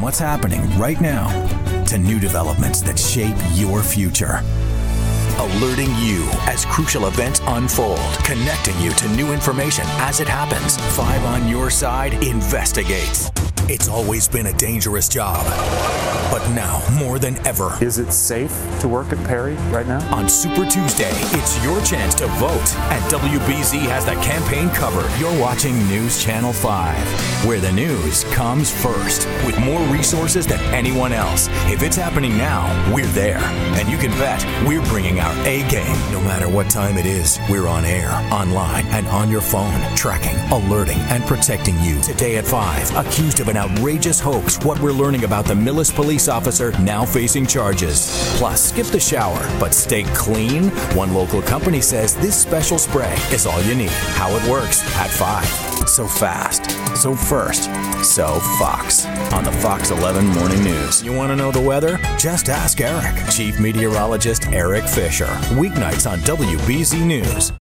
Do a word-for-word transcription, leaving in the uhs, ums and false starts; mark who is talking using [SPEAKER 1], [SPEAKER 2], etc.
[SPEAKER 1] what's happening right now to new developments that shape your future. Alerting you as crucial events unfold, connecting you to new information as it happens. Five on Your Side investigates. It's always been a dangerous job, but now more than ever.
[SPEAKER 2] Is it safe to work at Perry right now?
[SPEAKER 1] On Super Tuesday, it's your chance to vote, and W B Z has the campaign covered. You're watching News Channel five, where the news comes first, with more resources than anyone else. If it's happening now, we're there, and you can bet we're bringing our A game. No matter what time it is, we're on air, online, and on your phone, tracking, alerting, and protecting you. Today at five, accused of an outrageous hoax, what we're learning about the Millis police officer now facing charges. Plus, skip the shower, but stay clean? One local company says this special spray is all you need. How it works at five. So fast, so first, so Fox. On the Fox eleven Morning News. You want to know the weather? Just ask Eric. Chief Meteorologist Eric Fisher. Weeknights on W B Z News.